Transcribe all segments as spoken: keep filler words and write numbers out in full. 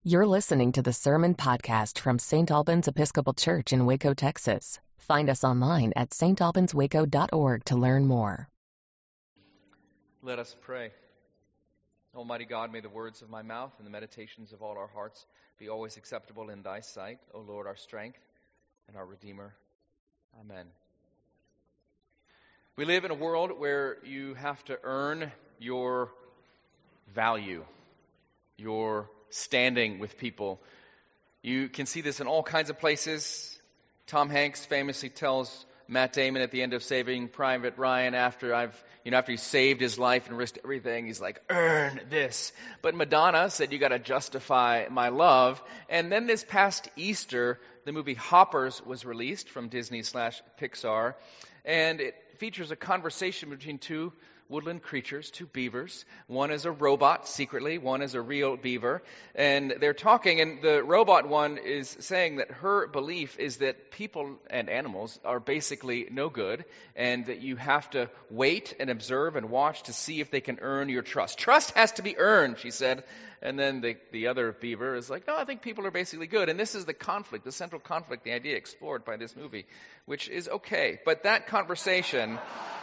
You're listening to the Sermon Podcast from Saint Albans Episcopal Church in Waco, Texas. Find us online at s t albans waco dot org to learn more. Let us pray. Almighty God, may the words of my mouth and the meditations of all our hearts be always acceptable in thy sight, O Lord, our strength and our Redeemer. Amen. We live in a world where you have to earn your value, your standing with people. You can see this in all kinds of places. Tom Hanks famously tells Matt Damon at the end of Saving Private Ryan, after I've, you know, after he saved his life and risked everything, he's like, earn this. But Madonna said, you got to justify my love. And then this past Easter, the movie Hoppers was released from Disney slash Pixar, and it features a conversation between two woodland creatures, two beavers. One is a robot, secretly. One is a real beaver. And they're talking, and the robot one is saying that her belief is that people and animals are basically no good, and that you have to wait and observe and watch to see if they can earn your trust. Trust has to be earned, she said. And then the, the other beaver is like, no, I think people are basically good. And this is the conflict, the central conflict, the idea explored by this movie, which is okay. But that conversation...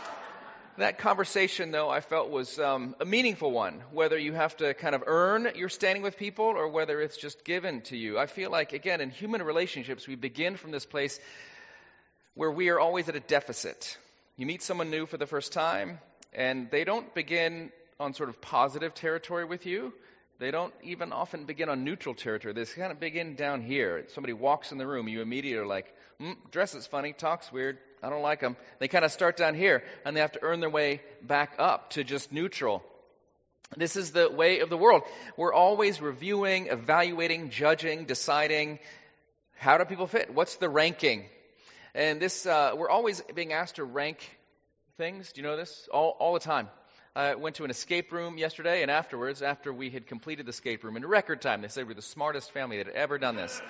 That conversation, though, I felt was um, a meaningful one, whether you have to kind of earn your standing with people or whether it's just given to you. I feel like, again, in human relationships, we begin from this place where we are always at a deficit. You meet someone new for the first time, and they don't begin on sort of positive territory with you. They don't even often begin on neutral territory. They kind of begin down here. Somebody walks in the room, you immediately are like, mm, dresses funny, talks weird, I don't like them. They kind of start down here, and they have to earn their way back up to just neutral. This is the way of the world. We're always reviewing, evaluating, judging, deciding, how do people fit? What's the ranking? And this, uh, we're always being asked to rank things. Do you know this? All, all the time. I went to an escape room yesterday, and afterwards, after we had completed the escape room in record time, they said we're the smartest family that had ever done this.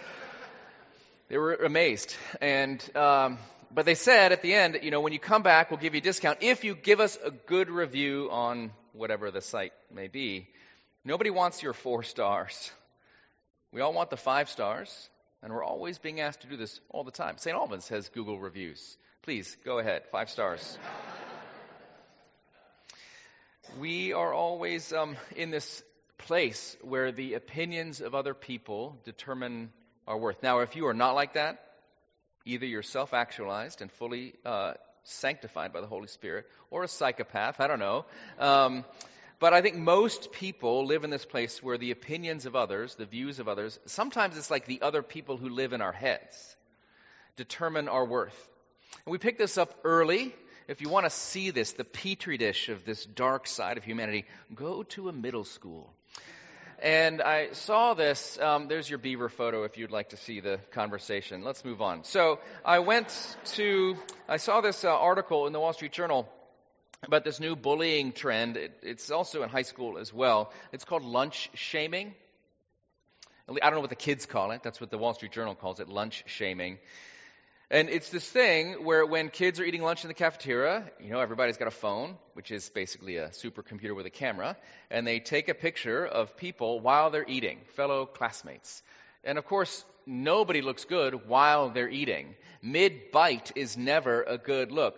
They were amazed. And... Um, But they said at the end, you know, when you come back, we'll give you a discount if you give us a good review on whatever the site may be. Nobody wants your four stars. We all want the five stars, and we're always being asked to do this all the time. Saint Albans has Google reviews. Please, go ahead, five stars. We are always um, in this place where the opinions of other people determine our worth. Now, if you are not like that, either you're self-actualized and fully uh, sanctified by the Holy Spirit, or a psychopath, I don't know. Um, but I think most people live in this place where the opinions of others, the views of others, sometimes it's like the other people who live in our heads, determine our worth. And we pick this up early. If you want to see this, the petri dish of this dark side of humanity, go to a middle school. And I saw this, um, there's your beaver photo if you'd like to see the conversation. Let's move on. So I went to, I saw this uh, article in the Wall Street Journal about this new bullying trend. It, it's also in high school as well. It's called lunch shaming. I don't know what the kids call it. That's what the Wall Street Journal calls it, lunch shaming. And it's this thing where when kids are eating lunch in the cafeteria, you know, everybody's got a phone, which is basically a supercomputer with a camera, and they take a picture of people while they're eating, fellow classmates. And of course, nobody looks good while they're eating. Mid-bite is never a good look.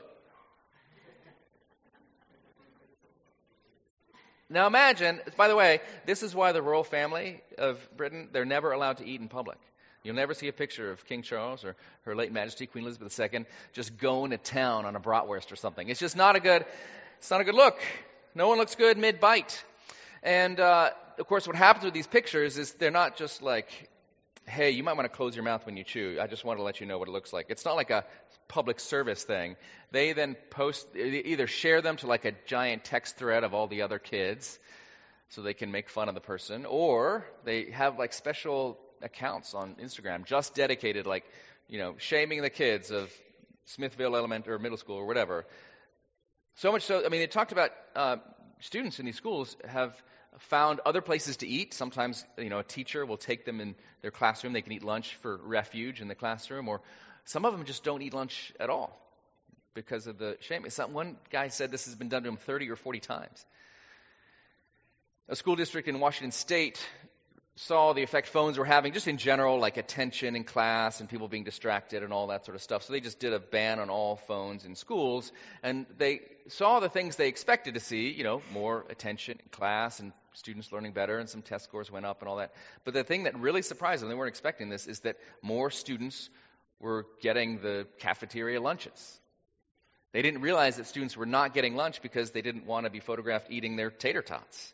Now imagine, by the way, this is why the royal family of Britain, they're never allowed to eat in public. You'll never see a picture of King Charles or Her late Majesty Queen Elizabeth the Second just going to town on a bratwurst or something. It's just not a good, it's not a good look. No one looks good mid-bite. And, uh, of course, what happens with these pictures is they're not just like, hey, you might want to close your mouth when you chew. I just want to let you know what it looks like. It's not like a public service thing. They then post, either share them to like a giant text thread of all the other kids so they can make fun of the person, or they have like special accounts on Instagram just dedicated, like, you know, shaming the kids of Smithville Elementary or middle school or whatever. So much so, I mean, they talked about uh, students in these schools have found other places to eat. Sometimes, you know, a teacher will take them in their classroom. They can eat lunch for refuge in the classroom, or some of them just don't eat lunch at all because of the shaming. Some, one guy said this has been done to him thirty or forty times. A school district in Washington State saw the effect phones were having just in general, like attention in class and people being distracted and all that sort of stuff. So they just did a ban on all phones in schools. And they saw the things they expected to see, you know, more attention in class and students learning better and some test scores went up and all that. But the thing that really surprised them, they weren't expecting this, is that more students were getting the cafeteria lunches. They didn't realize that students were not getting lunch because they didn't want to be photographed eating their tater tots.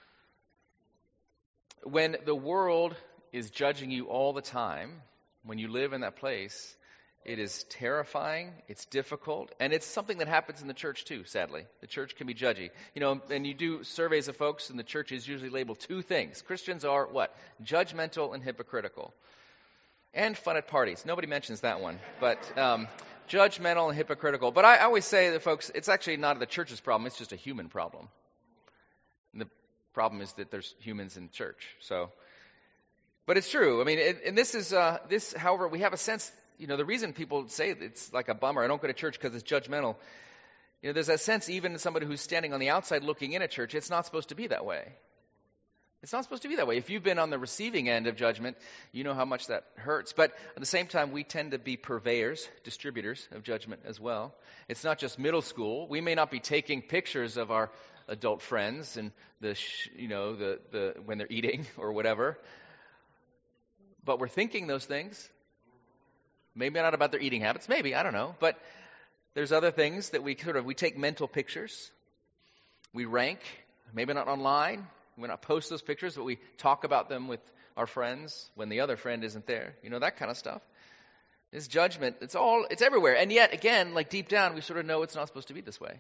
When the world is judging you all the time, when you live in that place, it is terrifying, it's difficult, and it's something that happens in the church too, sadly. The church can be judgy. You know, and you do surveys of folks, and the church is usually labeled two things. Christians are what? Judgmental and hypocritical. And fun at parties. Nobody mentions that one. But um, judgmental and hypocritical. But I, I always say that, folks, it's actually not the church's problem, it's just a human problem. And the problem is that there's humans in church. So, but it's true. I mean, it, and this is uh, this. However, we have a sense. You know, the reason people say it's like a bummer, I don't go to church because it's judgmental. You know, there's that sense, even somebody who's standing on the outside looking in at church, it's not supposed to be that way. It's not supposed to be that way. If you've been on the receiving end of judgment, you know how much that hurts. But at the same time, we tend to be purveyors, distributors of judgment as well. It's not just middle school. We may not be taking pictures of our adult friends and the, sh- you know, the the when they're eating or whatever, but we're thinking those things. Maybe not about their eating habits. Maybe, I don't know. But there's other things that we sort of we take mental pictures. We rank. Maybe not online. We not post those pictures, but we talk about them with our friends when the other friend isn't there. You know, that kind of stuff. This judgment, it's all, it's everywhere. And yet, again, like deep down, we sort of know it's not supposed to be this way.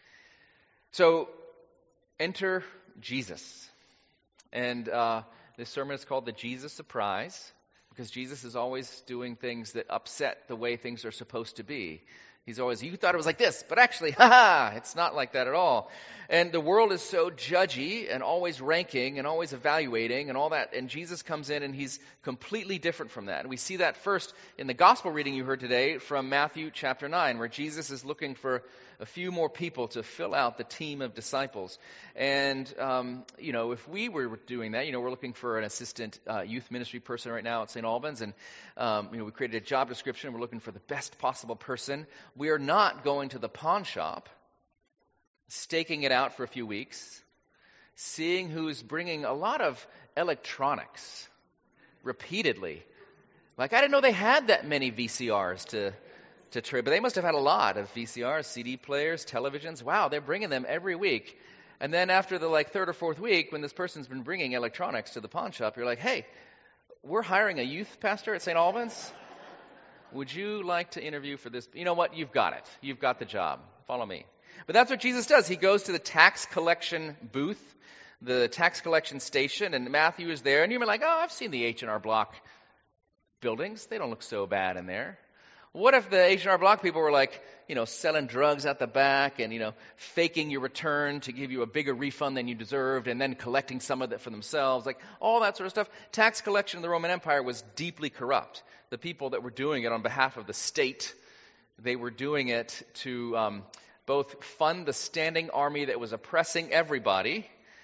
So, enter Jesus. And uh, this sermon is called the Jesus Surprise, because Jesus is always doing things that upset the way things are supposed to be. He's always, you thought it was like this, but actually, ha-ha, it's not like that at all. And the world is so judgy and always ranking and always evaluating and all that. And Jesus comes in and he's completely different from that. And we see that first in the gospel reading you heard today from Matthew chapter nine, where Jesus is looking for a few more people to fill out the team of disciples. And, um, you know, if we were doing that, you know, we're looking for an assistant uh, youth ministry person right now at Saint Albans. And, um, you know, we created a job description. We're looking for the best possible person. We are not going to the pawn shop, staking it out for a few weeks, seeing who's bringing a lot of electronics repeatedly. Like, I didn't know they had that many V C Rs to to trade, but they must have had a lot of V C Rs, C D players, televisions. Wow, they're bringing them every week. And then after the like third or fourth week, when this person's been bringing electronics to the pawn shop, you're like, hey, we're hiring a youth pastor at Saint Albans. Would you like to interview for this? You know what? You've got it. You've got the job. Follow me. But that's what Jesus does. He goes to the tax collection booth, the tax collection station, and Matthew is there. And you're like, oh, I've seen the H and R Block buildings. They don't look so bad in there. What if the H and R Block people were like, you know, selling drugs at the back and, you know, faking your return to give you a bigger refund than you deserved and then collecting some of it for themselves, like all that sort of stuff. Tax collection in the Roman Empire was deeply corrupt. The people that were doing it on behalf of the state, they were doing it to um, both fund the standing army that was oppressing everybody,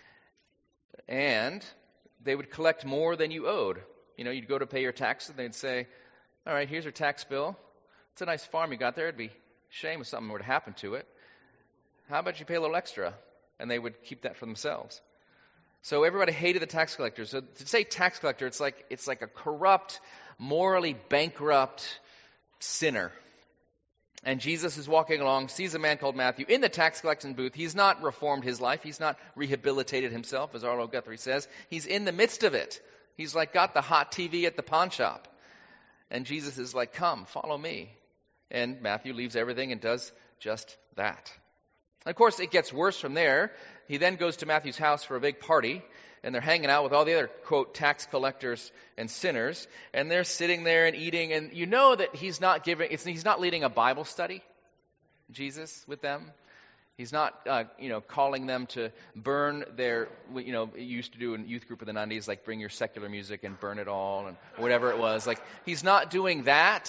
and they would collect more than you owed. You know, you'd go to pay your taxes, and they'd say, all right, here's your tax bill. It's a nice farm you got there. It'd be a shame if something were to happen to it. How about you pay a little extra? And they would keep that for themselves. So everybody hated the tax collector. So to say tax collector, it's like it's like a corrupt, morally bankrupt sinner. And Jesus is walking along, sees a man called Matthew in the tax collection booth. He's not reformed his life. He's not rehabilitated himself, as Arlo Guthrie says. He's in the midst of it. He's like got the hot T V at the pawn shop. And Jesus is like, come, follow me. And Matthew leaves everything and does just that. And of course, it gets worse from there. He then goes to Matthew's house for a big party, and they're hanging out with all the other, quote, tax collectors and sinners, and they're sitting there and eating, and you know that he's not giving, it's, he's not leading a Bible study, Jesus, with them. He's not, uh, you know, calling them to burn their, you know, it used to do in youth group in the nineties, like bring your secular music and burn it all, and whatever it was. Like, he's not doing that.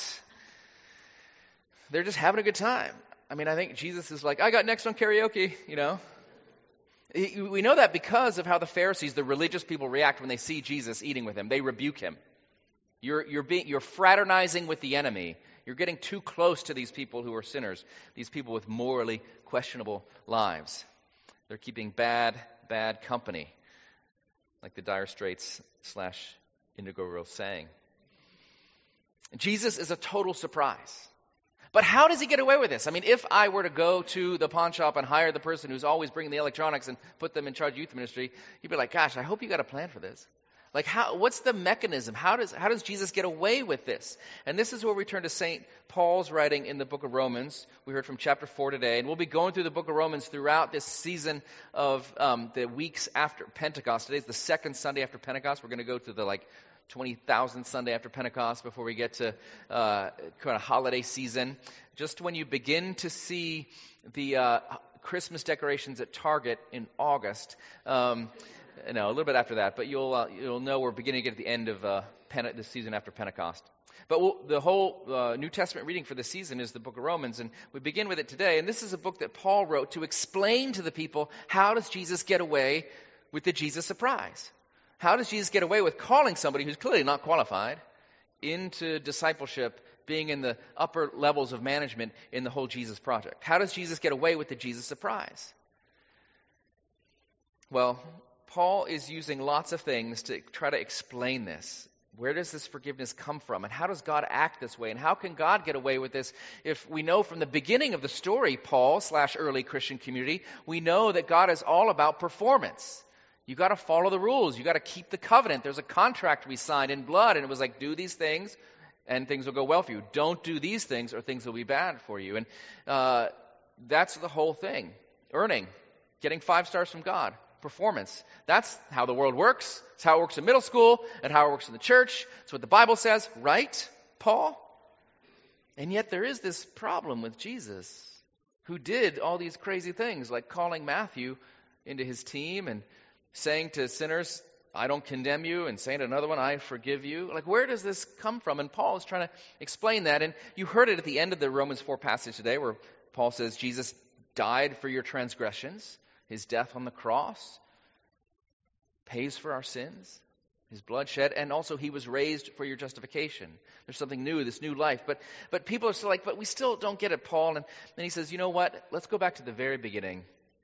They're just having a good time. I mean, I think Jesus is like, I got next on karaoke, you know. We know that because of how the Pharisees, the religious people, react when they see Jesus eating with him. They rebuke him. You're, you're, being, you're fraternizing with the enemy. You're getting too close to these people who are sinners, these people with morally questionable lives. They're keeping bad, bad company, like the Dire Straits slash Indigo Girls sang. Jesus is a total surprise. But how does he get away with this? I mean, if I were to go to the pawn shop and hire the person who's always bringing the electronics and put them in charge of youth ministry, you'd be like, gosh, I hope you got a plan for this. Like, how? What's the mechanism? How does how does Jesus get away with this? And this is where we turn to Saint Paul's writing in the book of Romans. We heard from chapter four today, and we'll be going through the book of Romans throughout this season of um, the weeks after Pentecost. Today's the second Sunday after Pentecost. We're going to go to the, like, twenty thousandth Sunday after Pentecost before we get to uh, kind of holiday season. Just when you begin to see the uh, Christmas decorations at Target in August, um, no, a little bit after that, but you'll uh, you'll know we're beginning to get at the end of uh, Pente- the season after Pentecost. But we'll, the whole uh, New Testament reading for this season is the book of Romans, and we begin with it today. And this is a book that Paul wrote to explain to the people, how does Jesus get away with the Jesus surprise? How does Jesus get away with calling somebody who's clearly not qualified into discipleship, being in the upper levels of management in the whole Jesus project? How does Jesus get away with the Jesus surprise? Well, Paul is using lots of things to try to explain this. Where does this forgiveness come from? And how does God act this way? And how can God get away with this if we know from the beginning of the story, Paul slash early Christian community, we know that God is all about performance. You got to follow the rules. You got to keep the covenant. There's a contract we signed in blood, and it was like, do these things, and things will go well for you. Don't do these things, or things will be bad for you. And uh, that's the whole thing. Earning, getting five stars from God, performance. That's how the world works. It's how it works in middle school, and how it works in the church. It's what the Bible says, right, Paul? And yet there is this problem with Jesus, who did all these crazy things, like calling Matthew into his team and saying to sinners, I don't condemn you, and saying to another one, I forgive you. Like, where does this come from? And Paul is trying to explain that. And you heard it at the end of the Romans four passage today, where Paul says Jesus died for your transgressions. His death on the cross pays for our sins. His blood shed, and also he was raised for your justification. There's something new, this new life. But but people are still like, but we still don't get it, Paul. And then he says, you know what? Let's go back to the very beginning.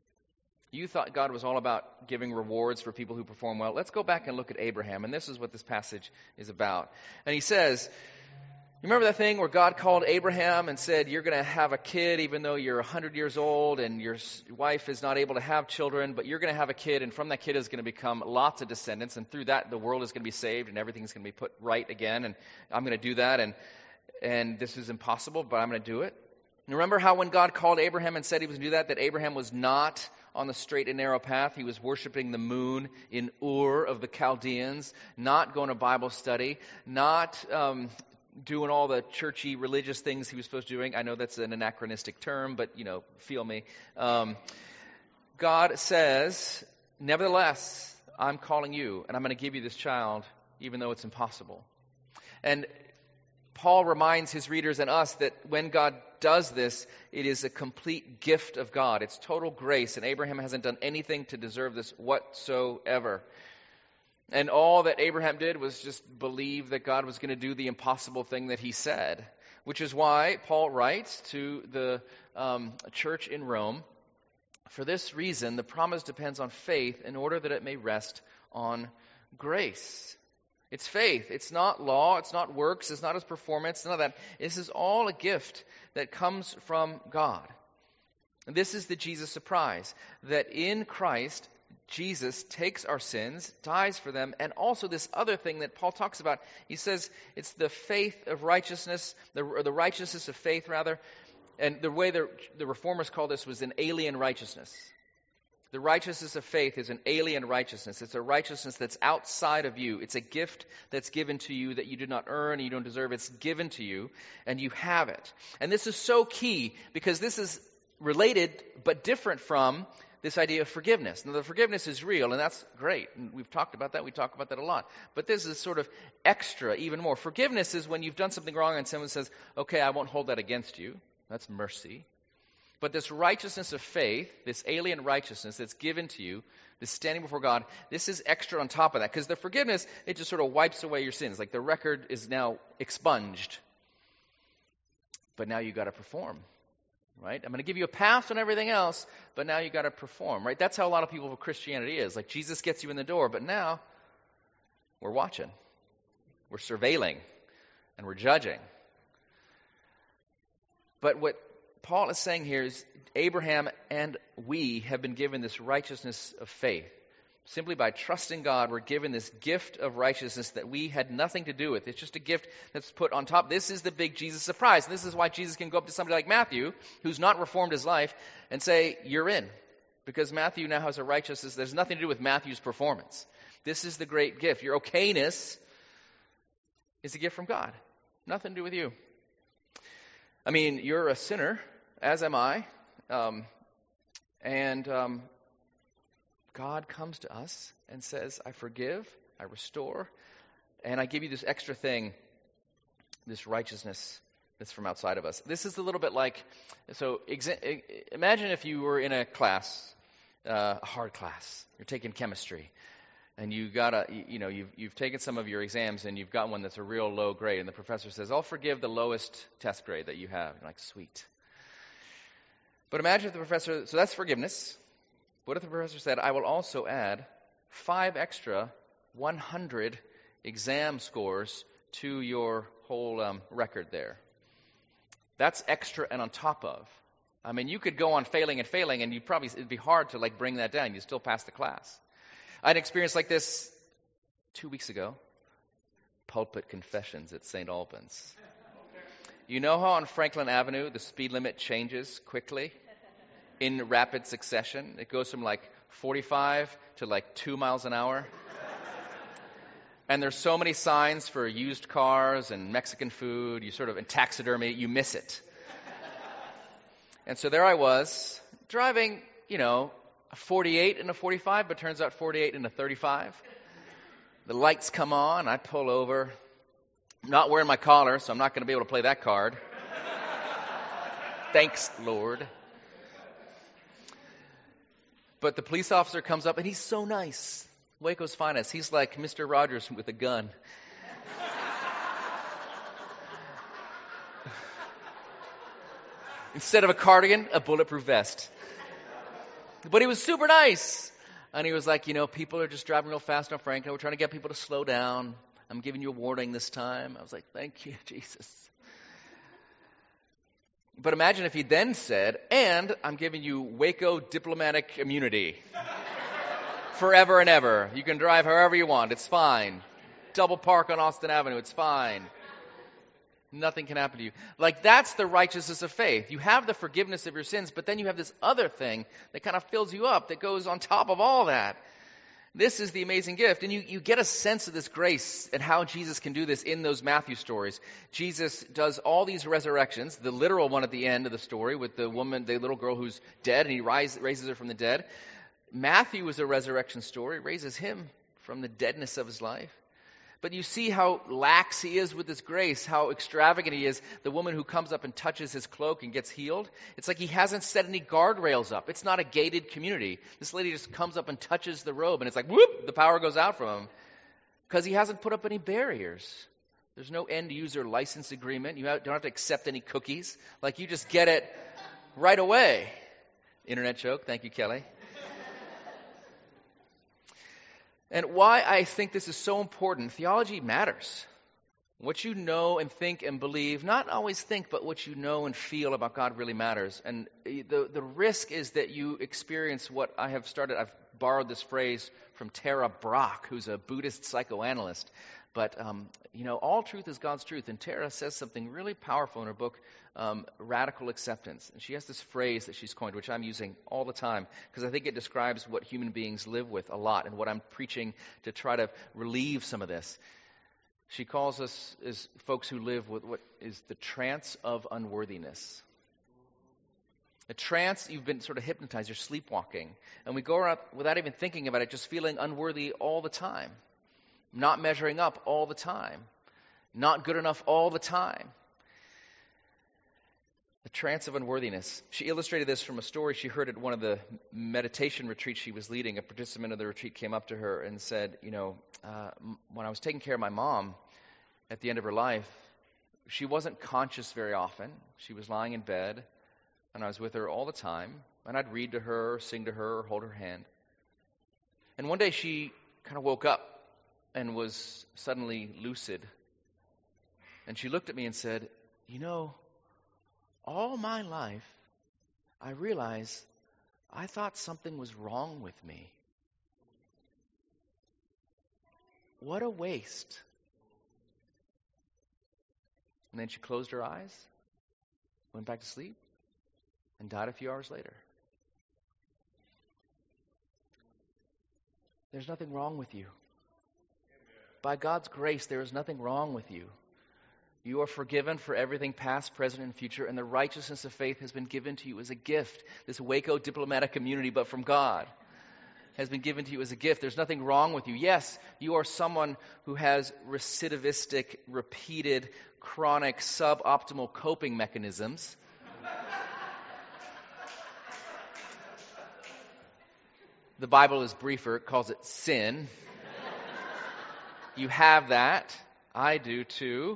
You thought God was all about giving rewards for people who perform well. Let's go back and look at Abraham. And this is what this passage is about. And he says, you remember that thing where God called Abraham and said, you're going to have a kid even though you're one hundred years old and your wife is not able to have children, but you're going to have a kid, and from that kid is going to become lots of descendants, and through that the world is going to be saved and everything's going to be put right again, and I'm going to do that, and and this is impossible, but I'm going to do it. And remember how when God called Abraham and said he was going to do that, that Abraham was not on the straight and narrow path. He was worshiping the moon in Ur of the Chaldeans, not going to Bible study, not um, doing all the churchy religious things he was supposed to be doing. I know that's an anachronistic term, but, you know, feel me. Um, God says, nevertheless, I'm calling you, and I'm going to give you this child, even though it's impossible. And Paul reminds his readers and us that when God does this, it is a complete gift of God. It's total grace, and Abraham hasn't done anything to deserve this whatsoever. And all that Abraham did was just believe that God was going to do the impossible thing that he said, which is why Paul writes to the um, church in Rome, for this reason, the promise depends on faith in order that it may rest on grace. It's faith. It's not law. It's not works. It's not his performance. None of that. This is all a gift that comes from God. And this is the Jesus surprise, that in Christ, Jesus takes our sins, dies for them, and also this other thing that Paul talks about. He says it's the faith of righteousness, the, or the righteousness of faith, rather. And the way the, the reformers call this was an alien righteousness. The righteousness of faith is an alien righteousness. It's a righteousness that's outside of you. It's a gift that's given to you that you did not earn and you don't deserve. It's given to you, and you have it. And this is so key because this is related but different from this idea of forgiveness. Now, the forgiveness is real, and that's great. And we've talked about that. We talk about that a lot. But this is sort of extra, even more. Forgiveness is when you've done something wrong and someone says, okay, I won't hold that against you. That's mercy. But this righteousness of faith, this alien righteousness that's given to you, this standing before God, this is extra on top of that. Because the forgiveness, it just sort of wipes away your sins. Like the record is now expunged. But now you got to perform, right? I'm going to give you a pass on everything else, but now you got to perform, right? That's how a lot of people of Christianity is. Like Jesus gets you in the door, but now we're watching, we're surveilling, and we're judging. But what Paul is saying here is Abraham and we have been given this righteousness of faith. Simply by trusting God, we're given this gift of righteousness that we had nothing to do with. It's just a gift that's put on top. This is the big Jesus surprise. And this is why Jesus can go up to somebody like Matthew, who's not reformed his life, and say, you're in. Because Matthew now has a righteousness. There's nothing to do with Matthew's performance. This is the great gift. Your okayness is a gift from God. Nothing to do with you. I mean, you're a sinner, as am I. Um, and um, God comes to us and says, I forgive, I restore, and I give you this extra thing, this righteousness that's from outside of us. This is a little bit like, so exa- imagine if you were in a class, uh, a hard class. You're taking chemistry. And you gotta, you know, you've you've taken some of your exams and you've got one that's a real low grade, and the professor says, "I'll forgive the lowest test grade that you have." You're like, "Sweet." But imagine if the professor, so that's forgiveness. What if the professor said, "I will also add five extra one hundred exam scores to your whole um, record there"? That's extra and on top of. I mean, you could go on failing and failing, and you probably it'd be hard to like bring that down. You still pass the class. I had an experience like this two weeks ago. Pulpit confessions at Saint Albans. You know how on Franklin Avenue the speed limit changes quickly in rapid succession? It goes from like forty-five to like two miles an hour. And there's so many signs for used cars and Mexican food, you sort of, and taxidermy, you miss it. And so there I was, driving, you know, a forty-eight and a forty-five, but turns out forty-eight and a thirty-five. The lights come on, I pull over. I'm not wearing my collar, so I'm not going to be able to play that card. Thanks, Lord. But the police officer comes up, and he's so nice. Waco's finest. He's like Mister Rogers with a gun. Instead of a cardigan, a bulletproof vest. But he was super nice. And he was like, you know, people are just driving real fast on Franklin. We're trying to get people to slow down. I'm giving you a warning this time. I was like, thank you, Jesus. But imagine if he then said, and I'm giving you Waco diplomatic immunity. Forever and ever. You can drive however you want. It's fine. Double park on Austin Avenue. It's fine. Nothing can happen to you. Like, that's the righteousness of faith. You have the forgiveness of your sins, but then you have this other thing that kind of fills you up, that goes on top of all that. This is the amazing gift. And you, you get a sense of this grace and how Jesus can do this in those Matthew stories. Jesus does all these resurrections, the literal one at the end of the story with the woman, the little girl who's dead, and he rise, raises her from the dead. Matthew is a resurrection story, raises him from the deadness of his life. But you see how lax he is with his grace, how extravagant he is. The woman who comes up and touches his cloak and gets healed. It's like he hasn't set any guardrails up. It's not a gated community. This lady just comes up and touches the robe, and it's like, whoop, the power goes out from him. Because he hasn't put up any barriers. There's no end-user license agreement. You don't have to accept any cookies. Like, you just get it right away. Internet joke. Thank you, Kelly. And why I think this is so important, theology matters. What you know and think and believe, not always think, but what you know and feel about God really matters. And the, the risk is that you experience what I have started, I've borrowed this phrase from Tara Brach, who's a Buddhist psychoanalyst. But, um, you know, all truth is God's truth. And Tara says something really powerful in her book, um, Radical Acceptance. And she has this phrase that she's coined, which I'm using all the time, because I think it describes what human beings live with a lot and what I'm preaching to try to relieve some of this. She calls us as folks who live with what is the trance of unworthiness. A trance, you've been sort of hypnotized, you're sleepwalking. And we go around without even thinking about it, just feeling unworthy all the time. Not measuring up all the time. Not good enough all the time. The trance of unworthiness. She illustrated this from a story she heard at one of the meditation retreats she was leading. A participant of the retreat came up to her and said, you know, uh, m- when I was taking care of my mom at the end of her life, she wasn't conscious very often. She was lying in bed, and I was with her all the time, and I'd read to her, sing to her, or hold her hand. And one day she kind of woke up and was suddenly lucid. And she looked at me and said, you know, all my life, I realized I thought something was wrong with me. What a waste. And then she closed her eyes, went back to sleep, and died a few hours later. There's nothing wrong with you. By God's grace, there is nothing wrong with you. You are forgiven for everything past, present, and future, and the righteousness of faith has been given to you as a gift. This Waco diplomatic community, but from God, has been given to you as a gift. There's nothing wrong with you. Yes, you are someone who has recidivistic, repeated, chronic, suboptimal coping mechanisms. The Bible is briefer. It calls it sin. You have that. I do too.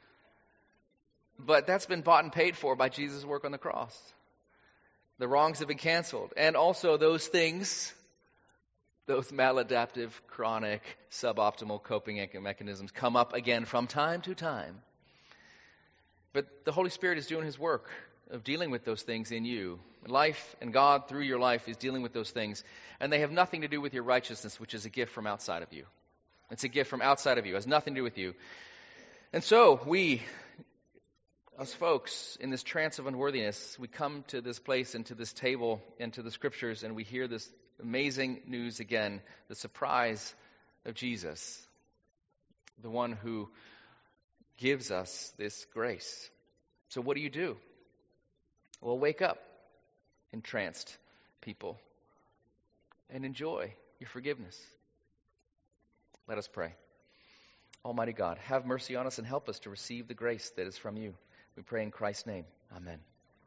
But that's been bought and paid for by Jesus' work on the cross. The wrongs have been canceled. And also those things, those maladaptive, chronic, suboptimal coping mechanisms come up again from time to time. But the Holy Spirit is doing His work of dealing with those things in you. Life and God through your life is dealing with those things. And they have nothing to do with your righteousness, which is a gift from outside of you. It's a gift from outside of you. It has nothing to do with you. And so we, us folks, in this trance of unworthiness, we come to this place and to this table and to the Scriptures, and we hear this amazing news again, the surprise of Jesus, the one who gives us this grace. So what do you do? Well, wake up, entranced people, and enjoy your forgiveness. Let us pray. Almighty God, have mercy on us and help us to receive the grace that is from you. We pray in Christ's name. Amen.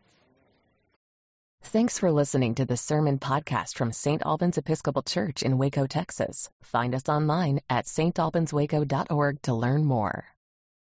Thanks for listening to the Sermon Podcast from Saint Albans Episcopal Church in Waco, Texas. Find us online at s t albans waco dot org to learn more.